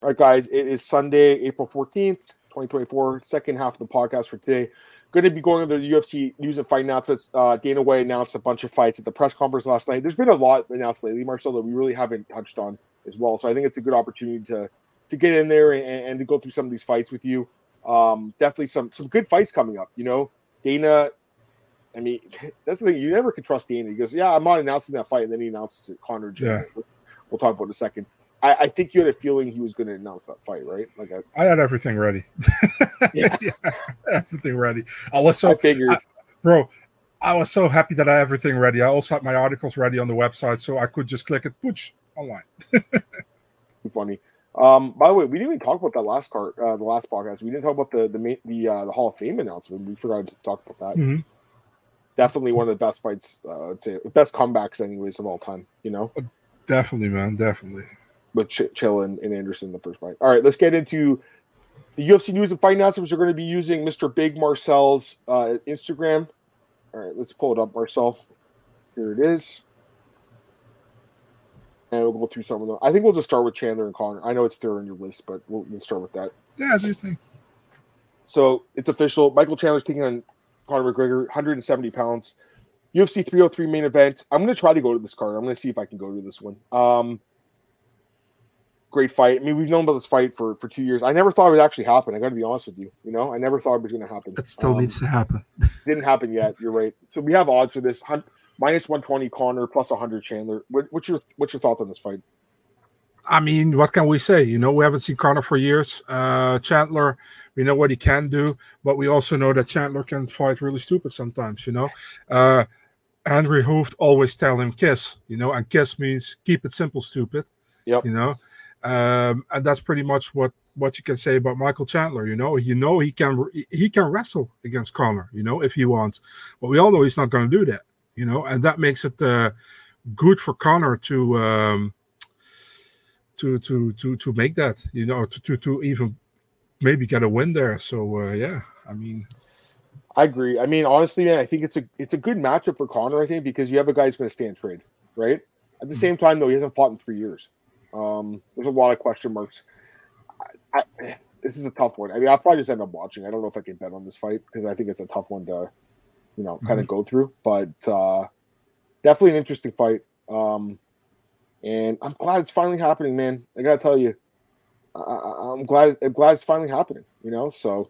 All right, guys, it is Sunday, April 14th, 2024, second half of the podcast for today. Going to be going over the UFC news and fight announcements. Dana White announced a bunch of fights at the press conference last night. There's been a lot announced lately, Marcel, that we really haven't touched on as well. So I think it's a good opportunity to get in there and to go through some of these fights with you. Definitely some good fights coming up. You know, Dana, I mean, that's the thing. You never can trust Dana. He goes, yeah, I'm not announcing that fight. And then he announces it, Conor Jr. Yeah. We'll talk about it in a second. I think you had a feeling he was going to announce that fight, right? Like I had everything ready. Yeah, everything ready. I was so, bro. I was so happy that I had everything ready. I also had my articles ready on the website, so I could just click it, push online. Funny. By the way, we didn't even talk about that last part, the last podcast. We didn't talk about the Hall of Fame announcement. We forgot to talk about that. Mm-hmm. Definitely one of the best fights. I'd say the best comebacks, anyways, of all time. You know, definitely, man, definitely. With Chill and Anderson in the first fight. All right, let's get into the UFC news and fight announcements. We're going to be using Mr. Big Marcel's Instagram. All right, let's pull it up, Marcel. Here it is. And we'll go through some of them. I think we'll just start with Chandler and Conor. I know it's there on your list, but we'll start with that. Yeah, do you think? So it's official. Michael Chandler's taking on Conor McGregor, 170 pounds. UFC 303 main event. I'm going to try to go to this card. I'm going to see if I can go to this one. Great fight. I mean, we've known about this fight for 2 years. I never thought it would actually happen. I got to be honest with you. You know, I never thought it was going to happen. It still needs to happen. Didn't happen yet. You're right. So we have odds for this. Minus 120 Conor, plus 100 Chandler. What's your thoughts on this fight? I mean, what can we say? You know, we haven't seen Conor for years. Chandler, we know what he can do, but we also know that Chandler can fight really stupid sometimes, you know. Henry Hooft always tell him kiss, you know, and kiss means keep it simple, stupid. Yep. You know. And that's pretty much what you can say about Michael Chandler. You know, he can wrestle against Conor, you know, if he wants, but we all know he's not going to do that, you know, and that makes it good for Conor to make that, you know, to even maybe get a win there. So yeah, I mean, I agree. I mean, honestly, man, I think it's a good matchup for Conor. I think because you have a guy who's going to stay in trade, right? At the same time, though, he hasn't fought in 3 years. There's a lot of question marks. This is a tough one. I mean, I'll probably just end up watching. I don't know if I can bet on this fight because I think it's a tough one to, you know, kind of go through. But definitely an interesting fight. And I'm glad it's finally happening, man. I gotta tell you, I'm glad it's finally happening. You know, so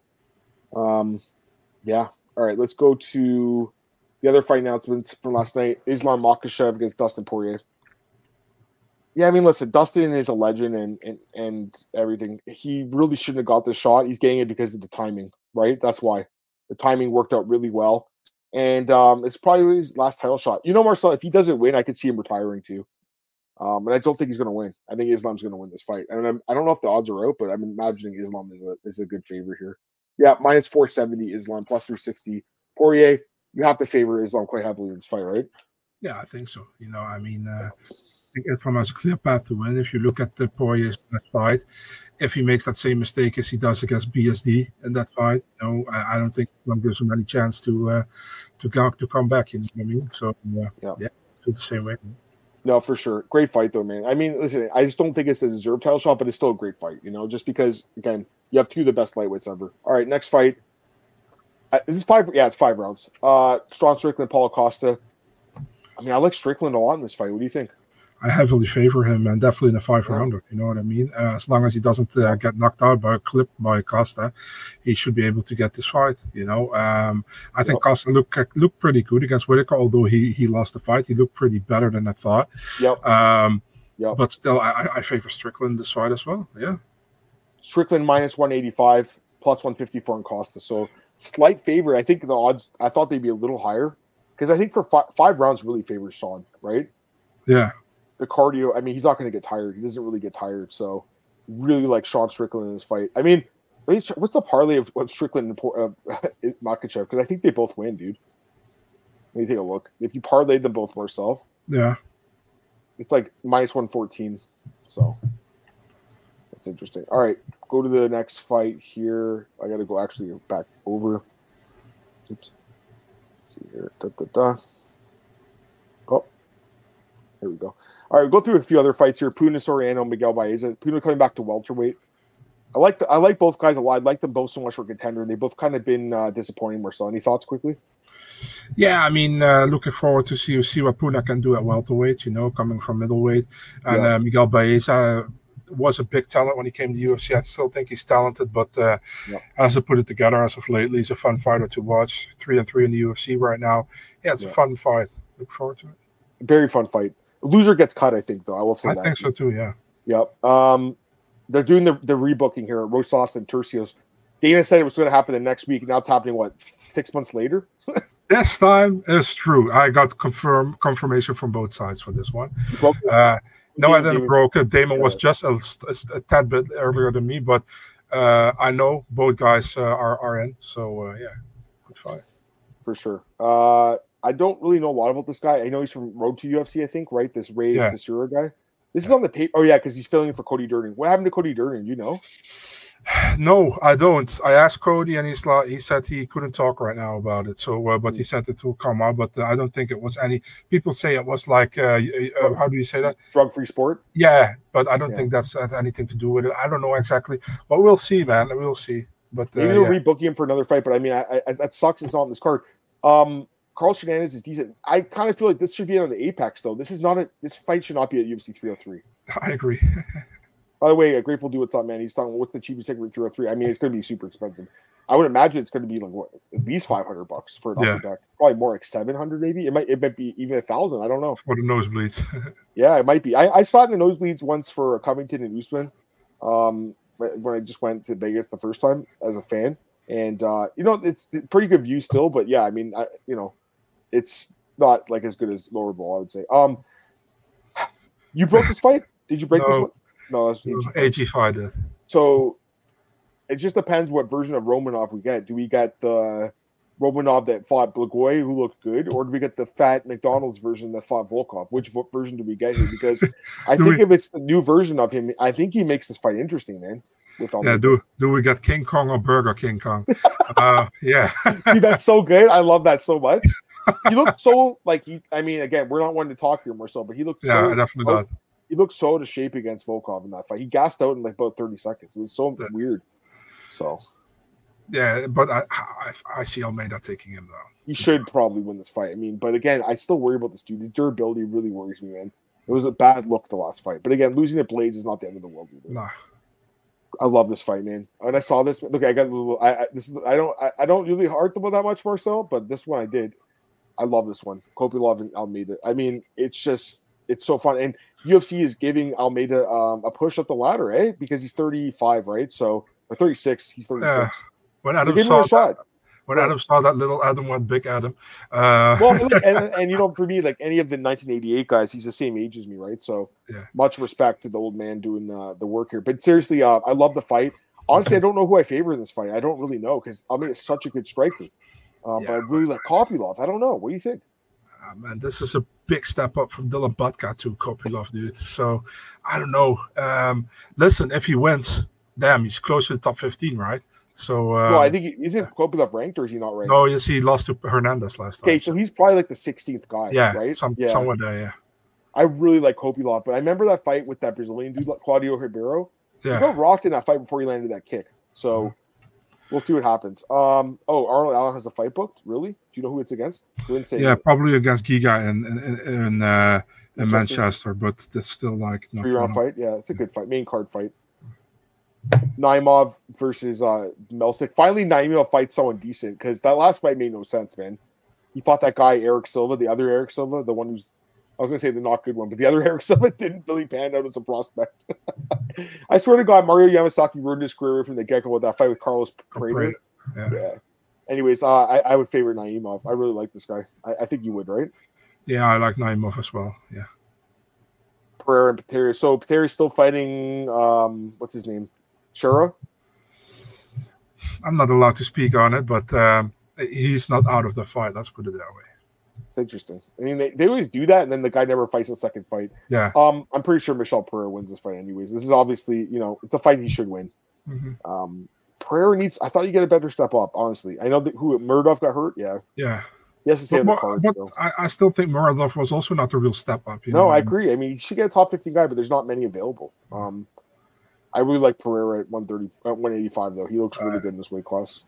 yeah. All right, let's go to the other fight announcements from last night. Islam Makhachev against Dustin Poirier. Yeah, I mean, listen, Dustin is a legend and everything. He really shouldn't have got this shot. He's getting it because of the timing, right? That's why. The timing worked out really well. And it's probably his last title shot. You know, Marcel, if he doesn't win, I could see him retiring too. And I don't think he's going to win. I think Islam's going to win this fight. And I don't know if the odds are out, but I'm imagining Islam is a good favor here. Yeah, minus 470 Islam, plus 360 Poirier. You have to favor Islam quite heavily in this fight, right? Yeah, I think so. You know, I mean, I think Islam has a clear path to win. If you look at the Poirier's last fight, if he makes that same mistake as he does against BSD in that fight, you know, I don't think Islam gives him any chance to come back. You know what I mean? So yeah, do the same way. No, for sure. Great fight, though, man. I mean, listen, I just don't think it's a deserved title shot, but it's still a great fight, you know, just because, again, you have two of the best lightweights ever. All right, next fight. It's 5 rounds. Sean Strickland, Paulo Costa. I mean, I like Strickland a lot in this fight. What do you think? I heavily favor him, and definitely in a 5-rounder. You know what I mean? As long as he doesn't get knocked out by a clip by Costa, he should be able to get this fight. You know, I think Costa looked pretty good against Whittaker, although he lost the fight. He looked pretty better than I thought. But still, I favor Strickland this fight as well. Yeah, Strickland minus 185, plus 154 on Costa. So slight favor. I think the odds. I thought they'd be a little higher because I think for 5 rounds really favors Sean, right? Yeah. The cardio, I mean, he's not going to get tired. He doesn't really get tired. So, really like Sean Strickland in this fight. I mean, what's the parlay of Strickland and Makhachev? Because I think they both win, dude. Let me take a look. If you parlayed them both, Marcel, yeah, it's like minus 114. So, that's interesting. All right, go to the next fight here. I got to go actually back over. Oops. Let's see here. Oh. There we go. All right, we'll go through a few other fights here. Puna Soriano, Miguel Baeza. Puna coming back to welterweight. I like both guys a lot. I like them both so much for contender. They both kind of been disappointing. Marcel, any thoughts quickly? Yeah, I mean, looking forward to see what Puna can do at welterweight. Coming from middleweight, and Miguel Baeza was a big talent when he came to UFC. I still think he's talented, but hasn't put it together as of lately. He's a fun fighter to watch. 3-3 in the UFC right now. Yeah, it's a fun fight. Look forward to it. Very fun fight. Loser gets cut, I think, though. I will say that. I think so too. Yeah. Yep. They're doing the rebooking here. Rosas and Tercios. Dana said it was going to happen the next week. Now it's happening, 6 months later? This time is true. I got confirmation from both sides for this one. No, I didn't broke it. Damon was just a tad bit earlier than me, but I know both guys are in. So, good fight. For sure. I don't really know a lot about this guy. I know he's from Road to UFC, I think, right? This Ray Tesura guy. This is on the paper. Oh, yeah, because he's filling in for Cody Durden. What happened to Cody Durden? You know? No, I don't. I asked Cody, and he said he couldn't talk right now about it. So, but he said it will come out. But I don't think it was any. People say it was like, how do you say that? Drug-free sport. Yeah, but I don't think that's had anything to do with it. I don't know exactly, but we'll see, man. We'll see. But maybe they'll rebook him for another fight. But I mean, I that sucks. It's not on this card. Carlos Hernandez is decent. I kind of feel like this should be on the Apex, though. This fight should not be at UFC 303. I agree. By the way, a Grateful Dude, what's up, man? He's talking, what's the cheapest ticket for 303? I mean, it's going to be super expensive. I would imagine it's going to be like at least $500 for an upper deck. Probably more like 700, maybe. It might be even 1,000. I don't know. For the nosebleeds. Yeah, it might be. I saw it in the nosebleeds once for Covington and Usman. When I just went to Vegas the first time as a fan, and it's pretty good view still. But yeah, I mean, it's not like as good as Lower Bowl, I would say. You broke this fight? Did you break this one? No, that's AG fight did. So it just depends what version of Romanov we get. Do we get the Romanov that fought Blagoy, who looked good, or do we get the fat McDonald's version that fought Volkov? Which version do we get here? Because I think if it's the new version of him, I think he makes this fight interesting, man. Do we get King Kong or Burger King Kong? Yeah. Dude, that's so good. I love that so much. He looked so again, we're not wanting to talk here more so, but he looked definitely not. He looked so out of shape against Volkov in that fight. He gassed out in like about 30 seconds. It was so weird. So yeah, but I see Almeida taking him down. He should probably win this fight. I mean, but again, I still worry about this dude. His durability really worries me, man. It was a bad look the last fight. But again, losing at Blades is not the end of the world either. Nah. I love this fight, man. When I saw this, look, I got a little. I don't really heart about that much, Marcel, but this one I did. I love this one. Kopylov and Almeida. I mean, it's so fun. And UFC is giving Almeida a push up the ladder, because he's 35, right? So, or 36. He's 36. When Adam saw that, Adam saw that little Adam went big Adam. Well, and for me, like any of the 1988 guys, he's the same age as me, right? So, much respect to the old man doing the work here. But seriously, I love the fight. Honestly, I don't know who I favor in this fight. I don't really know because Almeida is such a good striker. But I really like Kopylov. I don't know. What do you think? Man, this is a big step up from Dylan Butka to Kopylov, dude. So, I don't know. Listen, if he wins, damn, he's close to the top 15, right? So, well, I think isn't Kopylov ranked or is he not ranked? No, yes, he lost to Hernandez last time. Okay, so he's probably like the 16th guy, right? Somewhere there, yeah. I really like Kopylov, but I remember that fight with that Brazilian dude, Claudio Ribeiro. Yeah. He got rocked in that fight before he landed that kick. So, we'll see what happens. Arnold Allen has a fight booked. Really? Do you know who it's against? Yeah, probably against Giga in Manchester, but that's still like 3-round fight. Yeah, it's a good fight, main card fight. Naimov versus Melsick. Finally, Naimov fights someone decent because that last fight made no sense, man. He fought that guy Eric Silva, the other Eric Silva, the one who's I was gonna say the not good one, but the other Eric Silva didn't really pan out as a prospect. I swear to God, Mario Yamasaki ruined his career from the get-go with that fight with Carlos Pereira. Yeah. Anyways, I would favor Naimov. I really like this guy. I think you would, right? Yeah, I like Naimov as well. Yeah. Pereira and Pateri. So Pateri's still fighting. What's his name? Shura? I'm not allowed to speak on it, but he's not out of the fight. Let's put it that way. It's interesting. I mean, they always do that, and then the guy never fights a second fight. Yeah. I'm pretty sure Michel Pereira wins this fight anyways. This is obviously, it's a fight he should win. Mm-hmm. Pereira needs. I thought he'd get a better step up. Honestly, I know that Murdoch got hurt. Yeah. Yeah. He has to stay on the card. But So. I still think Muradov was also not a real step up. No, I agree. I mean, he should get a top 15 guy, but there's not many available. I really like Pereira at 185, though. He looks really good in this weight class.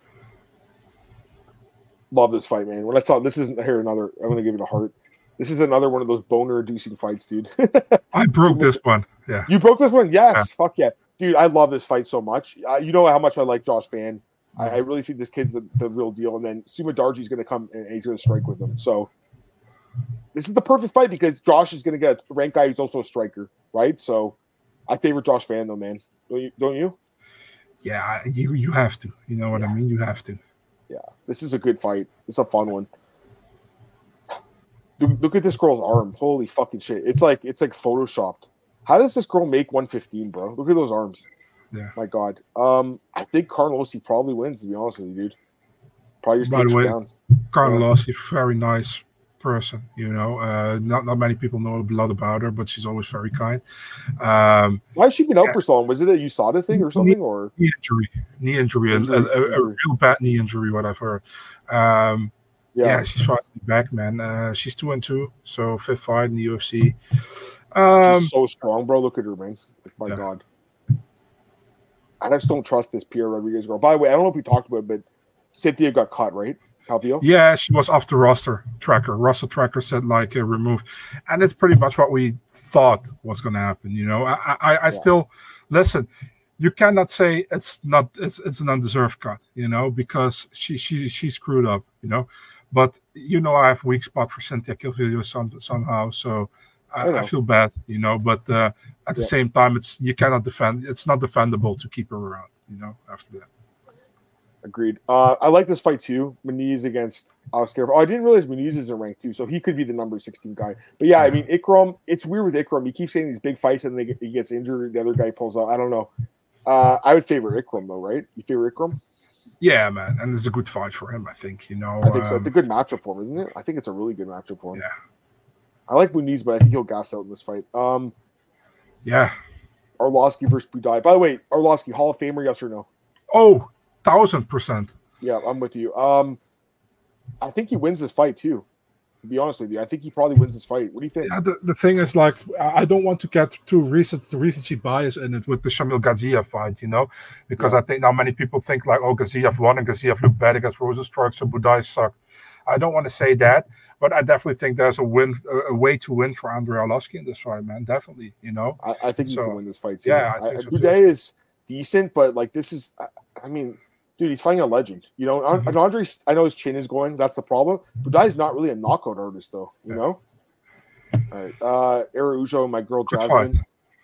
Love this fight, man. When I saw this isn't here another, I'm going to give it a heart. This is another one of those boner-reducing fights, dude. I broke this one. Yeah. You broke this one? Yes. Yeah. Fuck yeah. Dude, I love this fight so much. You know how much I like Josh Fan. I really think this kid's the real deal. And then Sumadarji's going to come and he's going to strike with him. So this is the perfect fight because Josh is going to get a ranked guy who's also a striker, right? So I favor Josh Fan, though, man. Don't you? Yeah, you have to. You know what I mean? You have to. Yeah, this is a good fight. It's a fun one. Dude, look at this girl's arm. Holy fucking shit. It's like photoshopped. How does this girl make 115, bro? Look at those arms. Yeah. My God. I think Carnelossi probably wins, to be honest with you, dude. Probably just By the way, down. Carnelossi, very nice person, you know. Not many people know a lot about her, but she's always very kind. Why has she been out for so long? Was it a USADA thing or something? Knee injury, a real bad knee injury, what I've heard. Yeah, she's finally back, man. She's 2-2, so 5th fight in the UFC. She's so strong, bro. Look at her, man. Like, my God. I just don't trust this Pierre Rodriguez girl. By the way, I don't know if we talked about it, but Cynthia got cut, right? Calvillo? Yeah, she was off the roster tracker. Roster tracker said removed, and it's pretty much what we thought was going to happen. You know, I still listen. You cannot say it's an undeserved cut, you know, because she screwed up, you know. But you know, I have a weak spot for Cynthia Calvillo somehow, so I feel bad, you know. But at the same time, you cannot defend. It's not defendable to keep her around, you know. After that. Agreed. I like this fight too. Muniz against Oscar. Oh, I didn't realize Muniz is in rank too, so he could be the number 16 guy. But yeah, I mean, Ikram. It's weird with Ikram. He keeps saying these big fights, and he gets injured. The other guy pulls out. I don't know. I would favor Ikram though, right? You favor Ikram? Yeah, man, and it's a good fight for him. I think, you know. I think so. It's a good matchup for him, isn't it? I think it's a really good matchup for him. Yeah. I like Muniz, but I think he'll gas out in this fight. Yeah. Arlovsky versus Budai. By the way, Arlovsky, Hall of Famer, yes or no? Oh, 1000%. Yeah, I'm with you. I think he wins this fight too. To be honest with you, I think he probably wins this fight. What do you think? Yeah, the thing is, like, I don't want to get too recency bias in it with the Shamil Gaziev fight, you know, because I think now many people think like, oh, Gaziev won and Gaziev looked bad against Rosenstruck, so Budai sucked. I don't want to say that, but I definitely think there's a way to win for Andrei Arlovsky in this fight, man. Definitely, you know. I think he can win this fight too. Yeah, I think so Budai is decent, but like this is, I mean. Dude, he's fighting a legend. You know, Andre, I know his chin is going. That's the problem. Budai's not really a knockout artist, though. You know? All right. Araujo, my girl Jasmine.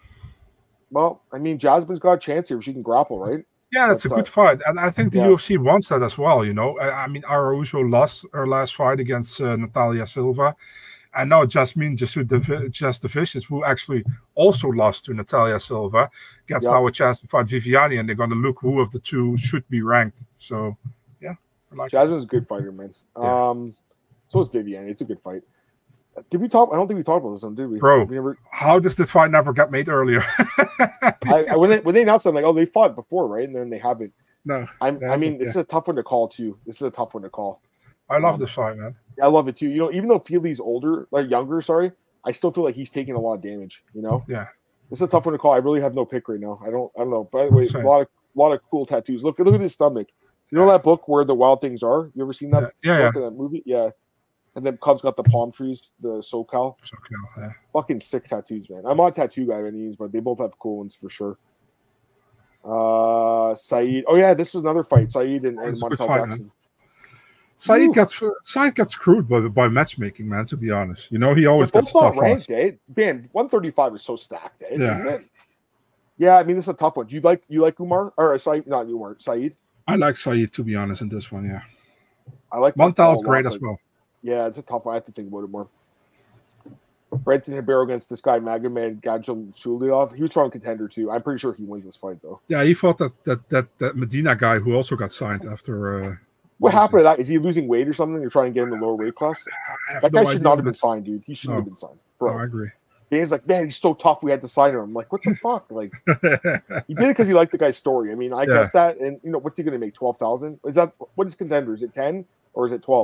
Well, I mean, Jasmine's got a chance here if she can grapple, right? Yeah, that's a good fight. And I think the UFC wants that as well, you know? I mean, Araujo lost her last fight against Natalia Silva. And now Jasmine Jasudavicius, who actually also lost to Natalia Silva, gets now a chance to fight Viviani, and they're going to look who of the two should be ranked. So, yeah. I like Jasmine's a good fighter, man. So is Viviani. It's a good fight. Did we talk? I don't think we talked about this one, did we? Bro, how does this fight never get made earlier? When they announced it, I'm like, oh, they fought before, right? And then they haven't. No. I mean, this is a tough one to call, too. This is a tough one to call. I love this fight, man. I love it too. You know, even though Feely's younger, I still feel like he's taking a lot of damage. You know, yeah. This is a tough one to call. I really have no pick right now. I don't know. By the way, a lot of cool tattoos. Look at his stomach. You know that book Where the Wild Things Are? You ever seen that? Yeah. That movie? Yeah. And then Cubs got the palm trees, the SoCal. Yeah. Fucking sick tattoos, man. I'm not a tattoo guy by any means, but they both have cool ones for sure. Saeed. Oh yeah, this was another fight. Saeed and Montel Jackson. Man. Saeed gets screwed by matchmaking, man. To be honest, you know, he always gets tough ranked, Man, 135 is so stacked, isn't it? Yeah, I mean, it's a tough one. Do you like Umar or Saeed? Not Umar, Saeed. I like Saeed, to be honest, in this one. Yeah, I like Montel's great as well. Yeah, it's a tough one. I have to think about it more. Branson Ribeiro against this guy Magomed Gadjil-Shuliov. He was strong contender too. I'm pretty sure he wins this fight though. Yeah, he fought that Medina guy who also got signed after. What happened to that? Is he losing weight or something? You're trying to get him to lower weight class? That guy should not have been signed, dude. He shouldn't have been signed. Bro. No, I agree. Dan's like, man, he's so tough. We had to sign him. I'm like, what the fuck? Like, he did it because he liked the guy's story. I mean, I get that. And, you know, what's he going to make? 12,000? Is that what is contender? Is it 10 or is it 12?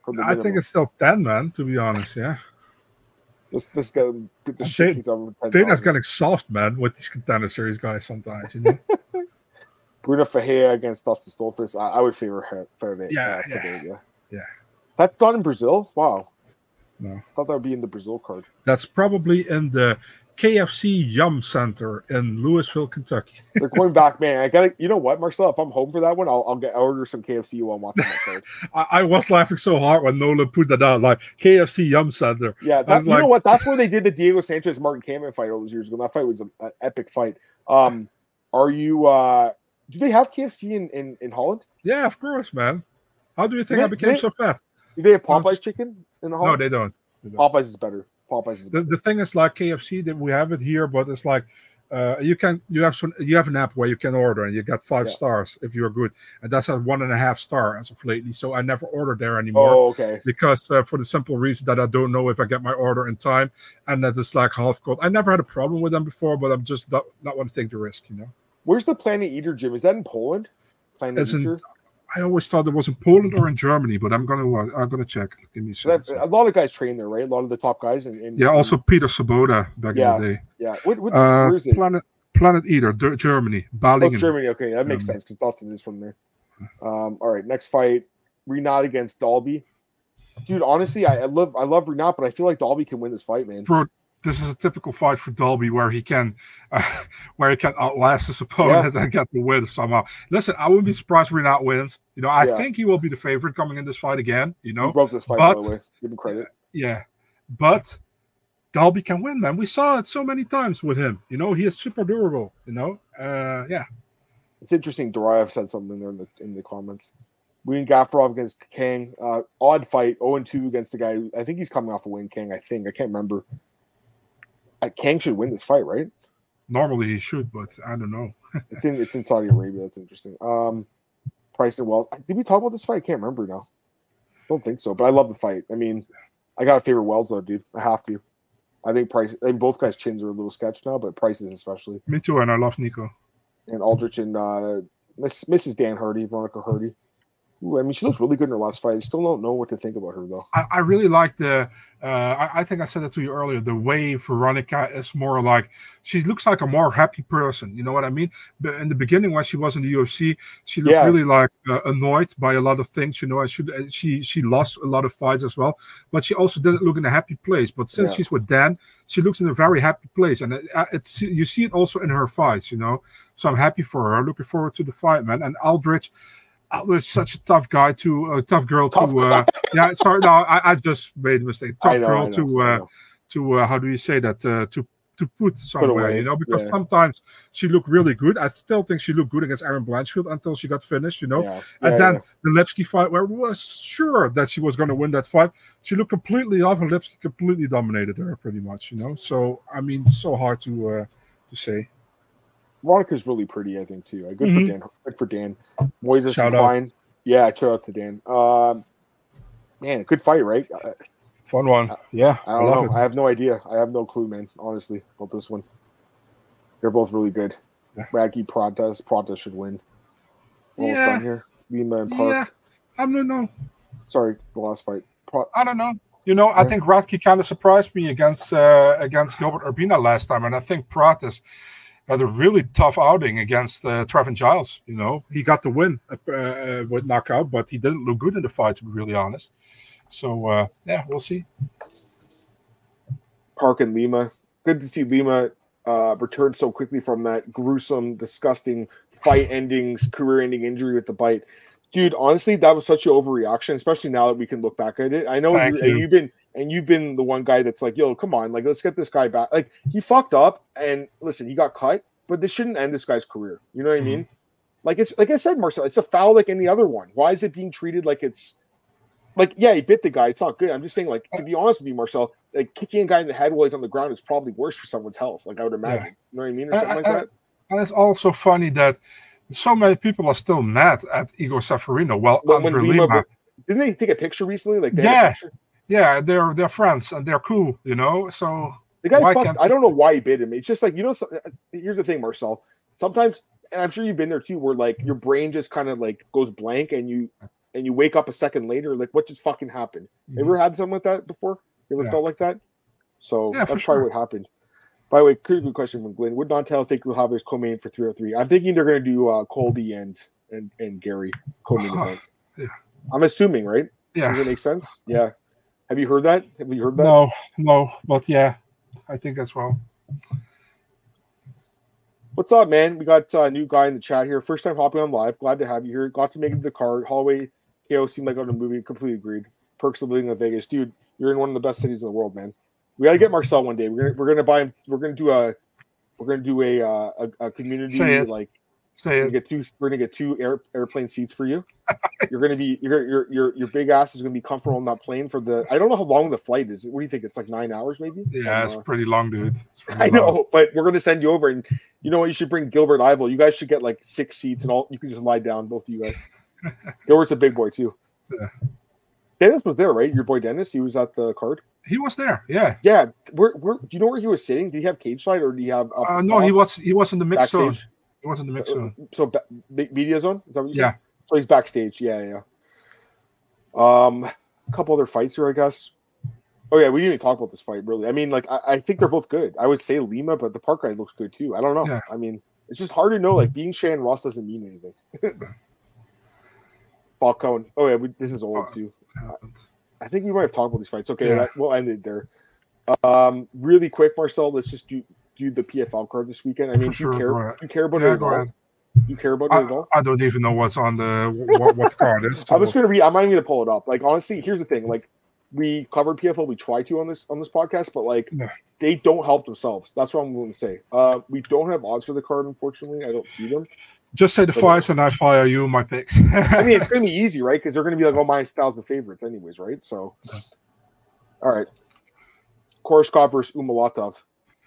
for the I think minimum. it's still 10, man. To be honest, yeah. Let's get the shit kicked over. Dana's getting soft, man, with these Contender Series guys sometimes, you know. Bruno Ferreira against Dustin Stoltzfus. I would favor Ferreira. Yeah. That's not in Brazil. Wow. No, I thought that would be in the Brazil card. That's probably in the KFC Yum Center in Louisville, Kentucky. They're going back, man. I gotta. You know what, Marcel? If I'm home for that one, I'll order some KFC while I'm watching that card. I was laughing so hard when Nolan put that out, like KFC Yum Center. Yeah, you know what? That's where they did the Diego Sanchez Martin Kamen fight all those years ago. That fight was an epic fight. Are you? Do they have KFC in Holland? Yeah, of course, man. How do you think I became so fat? Do they have Popeyes chicken in Holland? No, they don't. Popeyes is better. The thing is, like KFC, that we have it here, but it's like you have an app where you can order and you get 5 stars if you're good, and that's a 1.5 star as of lately. So I never order there anymore. Oh, okay. Because for the simple reason that I don't know if I get my order in time, and that it's like half cold. I never had a problem with them before, but I'm just not want to take the risk, you know. Where's the Planet Eater gym? Is that in Poland? Planet Eater. I always thought it was in Poland or in Germany, but I'm gonna check. Give me a second. A lot of guys train there, right? A lot of the top guys. Also Peter Soboda back in the day. Yeah. Where is it? Planet Eater, Germany. Balingen. Oh, Germany. Okay, that makes sense because Dustin is from there. All right, next fight: Renat against Dalby. Dude, honestly, I love Renat, but I feel like Dalby can win this fight, man. Bro, this is a typical fight for Dalby where he can outlast his opponent and get the win somehow. Listen, I wouldn't be surprised if Renat wins. You know, I think he will be the favorite coming in this fight again. You know, he broke this fight, by the way. Give him credit. Yeah, but Dalby can win, man. We saw it so many times with him. You know, he is super durable. You know, It's interesting. Duraev said something there in the comments. Win Gaffarov against Kang. Odd fight. 0-2 against the guy. I think he's coming off a win. Kang. I can't remember. Kang should win this fight, right? Normally he should, but I don't know. It's in Saudi Arabia. That's interesting. Price and Wells. Did we talk about this fight? I can't remember now. Don't think so, but I love the fight. I mean, I got to favor Wells though, dude. I have to. I think Price. I mean, both guys' chins are a little sketched now, but Price's especially. Me too, and I love Nico. And Aldrich and Mrs. Dan Hardy, Veronica Hardy. Ooh, I mean, she looks really good in her last fight. I still don't know what to think about her, though. I really like the I think I said that to you earlier, the way Veronica is more like, she looks like a more happy person, you know what I mean? But in the beginning, when she was in the UFC, she looked really like annoyed by a lot of things, you know, and she lost a lot of fights as well, but she also didn't look in a happy place. But since she's with Dan, she looks in a very happy place, and it's you see it also in her fights, you know. So I'm happy for her. Looking forward to the fight, man. And Aldrich such a tough guy tough girl to sorry, no, I just made a mistake. Tough girl to how do you say that, to put somewhere, you know, because sometimes she looked really good. I still think she looked good against Aaron Blanchfield until she got finished, you know. And then the Lipsky fight, where we were sure that she was going to win that fight, she looked completely off, and Lipsky completely dominated her pretty much, you know. So I mean, so hard to say. Veronica's really pretty, I think, too. Good for Dan. Good for Dan. Moises fine. Yeah, shout out to Dan. Man, good fight, right? Fun one. Yeah. I don't know. I have no idea. I have no clue, man, honestly, about this one. They're both really good. Radke, Prata should win. Almost done here. Lima and Park. Yeah. I don't know. Sorry, the last fight. I don't know. You know, I think Radke kind of surprised me against Gilbert Urbina last time, and I think Pratis had a really tough outing against Trevin Giles. You know, he got the win with knockout, but he didn't look good in the fight, to be really honest. So, we'll see. Park and Lima. Good to see Lima return so quickly from that gruesome, disgusting fight-ending, career-ending injury with the bite. Dude, honestly, that was such an overreaction, especially now that we can look back at it. I know you've been the one guy that's like, yo, come on, like, let's get this guy back. Like, he fucked up, and listen, he got cut, but this shouldn't end this guy's career. You know what I mean? Like, it's like I said, Marcel, it's a foul like any other one. Why is it being treated like it's like, yeah, he bit the guy, it's not good. I'm just saying, like, to be honest with you, Marcel, like, kicking a guy in the head while he's on the ground is probably worse for someone's health. Like, I would imagine. You know what I mean? Or something like that. And it's also funny that so many people are still mad at Igor Safarino. Well, Andre Lima, didn't they take a picture recently? Like, they're friends and they're cool, you know. So the guy, I don't know why he bit him. It's just like, you know, here's the thing, Marcel. Sometimes, and I'm sure you've been there too, where like your brain just kind of like goes blank, and you and you wake up a second later, like what just fucking happened? Ever had something like that before? You ever felt like that? So that's probably what happened. By the way, good question from Glenn. Would Nantel think we'll have his co-main for 303? I'm thinking they're going to do Colby and Gary co-main event. Yeah. I'm assuming, right? Yeah. Does it make sense? Yeah. Have you heard that? No, but yeah, I think as well. What's up, man? We got a new guy in the chat here. First time hopping on live. Glad to have you here. Got to make it to the card. Holloway KO seemed like on a movie. Completely agreed. Perks of living in Vegas, dude. You're in one of the best cities in the world, man. We got to get Marcel one day. We're gonna buy him. We're gonna do a community like. Say it. We're gonna get two airplane seats for you. You're gonna be your big ass is gonna be comfortable on that plane for the. I don't know how long the flight is. What do you think? It's like 9 hours, maybe. Yeah, it's pretty long, dude. I know, but we're gonna send you over, and you know what? You should bring Gilbert Ivel. You guys should get like 6 seats, and all you can just lie down, both of you guys. Gilbert's a big boy too. Yeah. Dennis was there, right? Your boy Dennis. He was at the card. He was there. Yeah. Yeah. Where? Do you know where he was sitting? Did he have cage side or did he have? No, he was in the mix zone. He was in the mix zone. So media zone. Is that what you said? So he's backstage. Yeah. A couple other fights here, I guess. Oh yeah, we didn't even talk about this fight really. I mean, like I think they're both good. I would say Lima, but the Park guy looks good too. I don't know. Yeah. I mean, it's just hard to know. Like being Shane Ross doesn't mean anything. Falcone. Oh yeah, this is old too. I think we might have talked about these fights. Okay, we'll end it there. Really quick, Marcel. Let's just do the PFL card this weekend. I mean, do you care about it at all? You care about it at all? I don't even know what's on what the card is. So. I'm just gonna read. I'm not even gonna pull it up. Like honestly, here's the thing. Like we covered PFL. We try to on this podcast, but like they don't help themselves. That's what I'm going to say. We don't have odds for the card, unfortunately. I don't see them. Just say the fights, and I fire you my picks. I mean, it's going to be easy, right? Because they're going to be like, oh, minus 1,000 favorites, anyways, right? So, all right. Koreshkov versus Umalatov.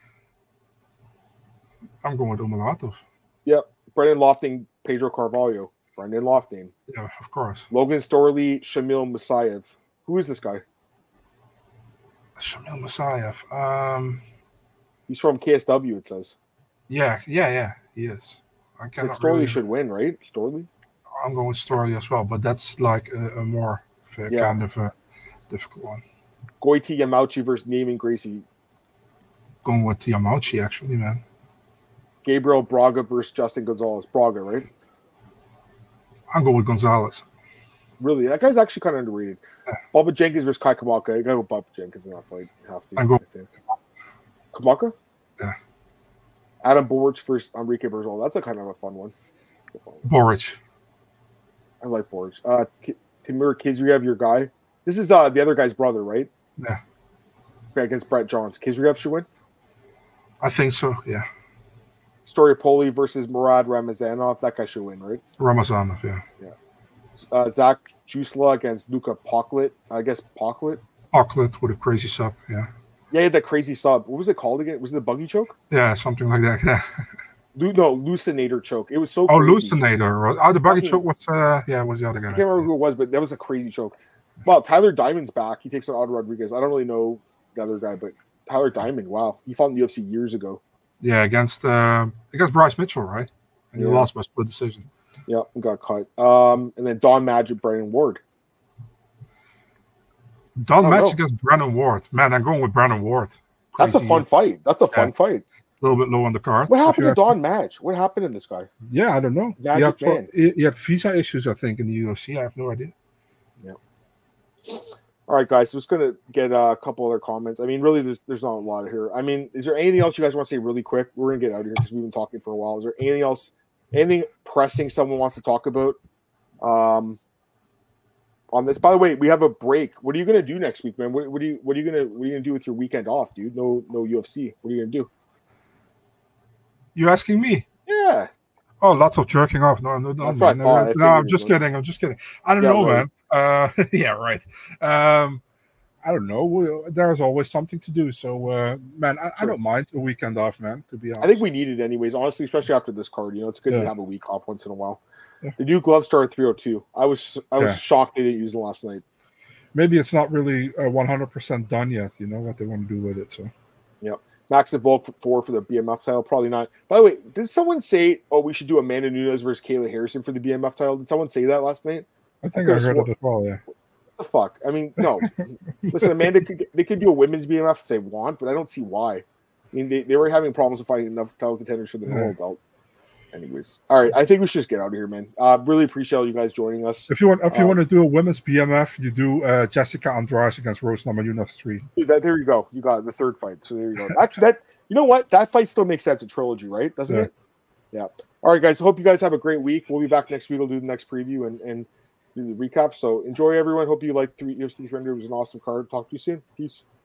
I'm going with Umalatov. Yep. Brendan Lofting, Pedro Carvalho. Brendan Lofting. Yeah, of course. Logan Storley, Shamil Musayev. Who is this guy? Shamil Musayev. He's from KSW, it says. Yeah, he is. I cannot. Storley should win, right? Storley. I'm going with Storley as well, but that's like a more kind of a difficult one. Goiti Yamauchi versus Neiman Gracie. Going with Yamauchi, actually, man. Gabriel Braga versus Justin Gonzalez. Braga, right? I'm going with Gonzalez. Really? That guy's actually kind of underrated. Yeah. Bubba Jenkins versus Kai Kamaka. You got to go Bubba Jenkins in that fight. You have to. I'm going. Kamaka? Yeah. Adam Boric versus Enrique Berzola. That's a kind of a fun one. Boric. I like Boric. Timur Kizriev, your guy. This is the other guy's brother, right? Yeah. Okay, against Brett Johns. Kizriev should win? I think so, yeah. Storypoli versus Murad Ramazanov. That guy should win, right? Ramazanov, yeah. Yeah. Zach Jusla against Luka Poklit. I guess Poklit. Poklit with a crazy sub, yeah. Yeah, he had that crazy sub. What was it called again? Was it the buggy choke? Yeah, something like that. Yeah. No, Lucinator choke. It was so crazy. Lucinator. Oh, the buggy choke was, was the other guy. I can't remember who it was, but that was a crazy choke. Well, Tyler Diamond's back. He takes on Otto Rodriguez. I don't really know the other guy, but Tyler Diamond, wow. He fought in the UFC years ago. Yeah, against Bryce Mitchell, right? And he lost by split decision. Yeah, and got cut. And then Don Magic, Brennan Ward. Don Magic against Brennan Ward. Man, I'm going with Brennan Ward. Crazy. That's a fun fight. That's a fun fight. A little bit low on the card. What happened to Don Madge? What happened to this guy? Yeah, I don't know. He had visa issues, I think, in the UFC. I have no idea. Yeah. All right, guys. Just going to get a couple other comments. I mean, really, there's not a lot here. I mean, is there anything else you guys want to say really quick? We're going to get out of here because we've been talking for a while. Is there anything else, anything pressing someone wants to talk about on this? By the way, we have a break. What are you going to do next week, man? What are you going to do with your weekend off, dude? No UFC. What are you going to do? You asking me? Yeah. Oh, lots of jerking off. No, I'm just kidding. I don't know, right. Man. Yeah, right. I don't know. There's always something to do. So, man, I don't mind a weekend off, man, to be honest. I think we need it anyways, honestly, especially after this card. You know, it's good to have a week off once in a while. Yeah. The new glove started 302. I was shocked they didn't use it last night. Maybe it's not really 100% done yet, you know, what they want to do with it. So, yep. Max and Volk 4 for the BMF title. Probably not. By the way, did someone say, we should do Amanda Nunes versus Kayla Harrison for the BMF title? Did someone say that last night? I think I heard it as well. Yeah. What the fuck? I mean, no. Listen, Amanda they could do a women's BMF if they want, but I don't see why. I mean, they were having problems with finding enough title contenders for the normal belt. Anyways, all right. I think we should just get out of here, man. Really appreciate you guys joining us. If you want to do a women's BMF, you do Jessica Andrade against Rose Namajunas 3. There you go. You got the third fight. So there you go. Actually, you know what? That fight still makes sense. A trilogy, right? Doesn't it? Yeah. All right, guys. I hope you guys have a great week. We'll be back next week. We'll do the next preview and do the recap. So enjoy, everyone. Hope you liked UFC 300. It was an awesome card. Talk to you soon. Peace.